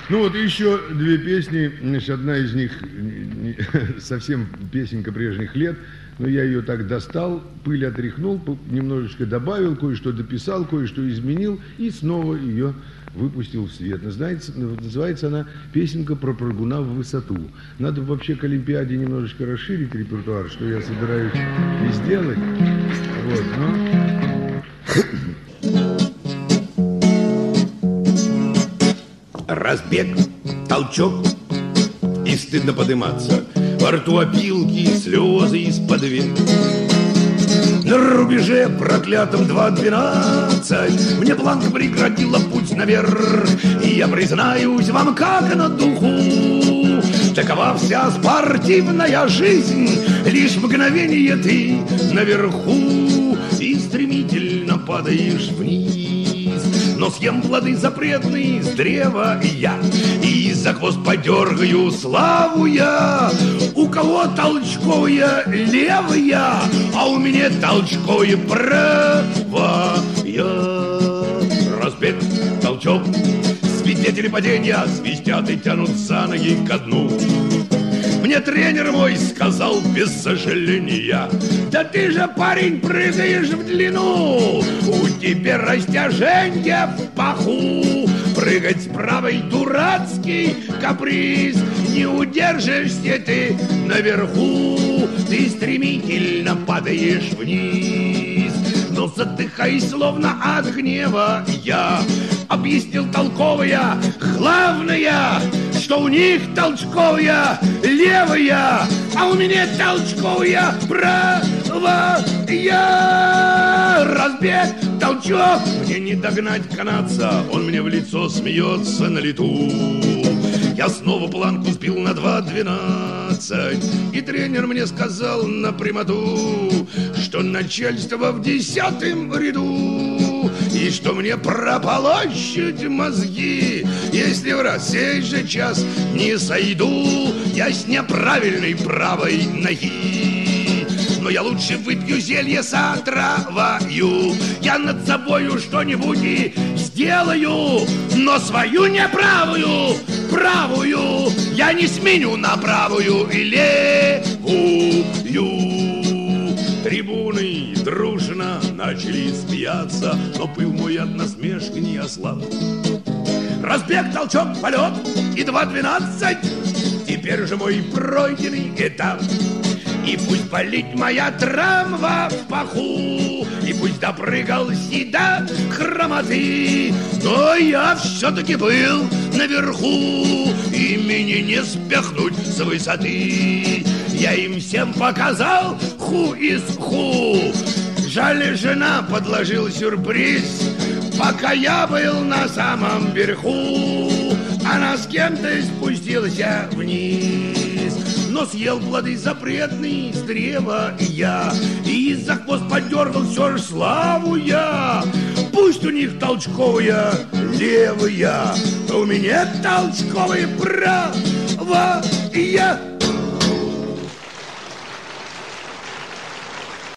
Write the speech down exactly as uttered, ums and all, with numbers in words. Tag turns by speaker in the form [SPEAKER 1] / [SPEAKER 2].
[SPEAKER 1] Ну вот еще две песни, значит, одна из них совсем песенка прежних лет, но я ее так достал, пыль отряхнул, немножечко добавил, кое-что дописал, кое-что изменил и снова ее выпустил в свет. Называется, называется она «Песенка про прыгуна в высоту». Надо вообще к Олимпиаде немножечко расширить репертуар, что я собираюсь и сделать. Вот, но...
[SPEAKER 2] Разбег, толчок, и стыдно подниматься. Во рту опилки, слезы из-под век. На рубеже проклятом два двенадцать мне планка преградила путь наверх. И я признаюсь вам, как на духу, такова вся спортивная жизнь. Лишь мгновение ты наверху и стремительно падаешь вниз. Но съем плоды запретные с древа я, и за хвост подергаю славу я. У кого толчковая левая, а у меня толчковая правая. Разбег, толчок, свидетели падения свистят и тянут за ноги ко дну. Мне тренер мой сказал без сожаления: да ты же, парень, прыгаешь в длину, у тебя растяжение в паху. Прыгать с правой дурацкий каприз, не удержишься ты наверху, ты стремительно падаешь вниз. Но задыхаясь словно от гнева, я объяснил толковая, главное, что у них толчковая левая, а у меня толчковая правая. Разбег, толчок, мне не догнать канадца, он мне в лицо смеется на лету. Я снова планку сбил на два двенадцать, и тренер мне сказал напрямую, что начальство в десятом ряду, и что мне прополощут мозги, если в раз сей же час не сойду я с неправильной правой ноги. Но я лучше выпью зелье с отравою, я над собою что-нибудь и сделаю, но свою неправую правую я не сменю на правую и левую. Трибуны дружно начали смеяться, но пыл мой от насмешки не ослаб. Разбег, толчок, полет и два двенадцать, теперь же мой пройденный этап. И пусть болит моя травма в паху, и пусть допрыгался до хромоты, но я все-таки был наверху, и меня не спихнуть с высоты. Я им всем показал ху из ху. Жаль, жена подложил сюрприз, пока я был на самом верху. Она с кем-то спустился вниз, но съел плоды запретные с древа я, и за хвост подергал все же славу я. Пусть у них толчковая левая, а у меня толчковая правая.